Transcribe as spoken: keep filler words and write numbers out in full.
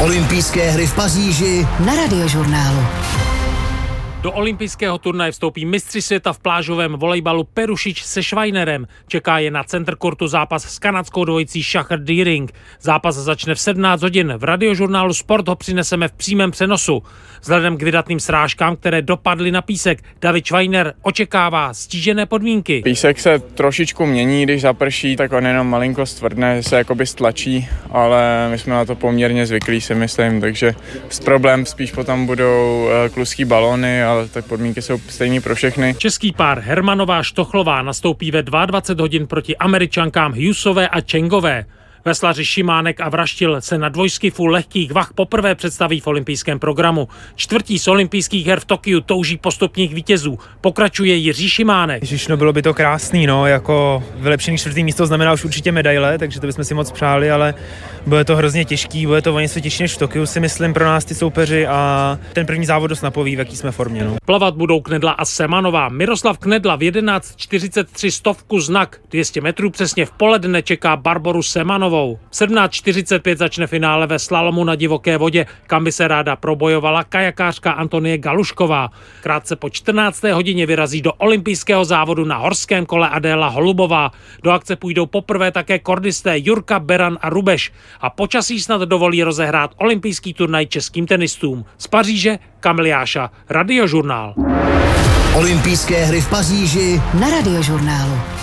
Olympijské hry v Paříži na Radiožurnálu. Do olympijského turnaje vstoupí mistři světa v plážovém volejbalu Perušič se Švajnerem. Čeká je na center kortu zápas s kanadskou dvojicí Šachr-Deering. Zápas začne v sedmnáct hodin. V Radiožurnálu Sport ho přineseme v přímém přenosu. Vzhledem k vydatným srážkám, které dopadly na písek, David Švajner očekává stížené podmínky. Písek se trošičku mění, když zaprší, tak on jenom malinko stvrdne, se jakoby stlačí, ale my jsme na to poměrně zvyklí, si myslím, takže s problém spíš potom budou kluský balony, ale tak podmínky jsou stejné pro všechny. Český pár Hermanová Štochlová nastoupí ve dvacet dva hodin proti Američankám Hughesové a Chengové. Veslaři Šimánek a Vraštil se na dvojskifu lehkých vah poprvé představí v olympijském programu. Čtvrtí z olympijských her v Tokiu touží postupných vítězů. Pokračuje Jiří Šimánek. Ježiš, no bylo by to krásný, no, jako vylepšený čtvrtý místo znamená už určitě medaile, takže to bychom si moc přáli, ale bude to hrozně těžký, bude to o něco těžší než v Tokiu, si myslím, pro nás ty soupeři, a ten první závod dost napoví, v jaký jsme formě. No. Plavat budou Knedla a Semanová. Miroslav Knedla v jedenáct čtyřicet tři stovku znak, dvě stě metrů přesně v poledne čeká Barboru Semanovou. V sedmnáct čtyřicet pět začne finále ve slalomu na divoké vodě, kam by se ráda probojovala kajakářka Antonie Galušková. Krátce po čtrnácté hodině vyrazí do olympijského závodu na horském kole Adéla Holubová. Do akce půjdou poprvé také kordisté Jurka, Beran a Rubeš. A počasí snad dovolí rozehrát olympijský turnaj českým tenistům. Z Paříže Kamil Jáša, Radiožurnál. Olympijské hry v Paříži na Radiožurnálu.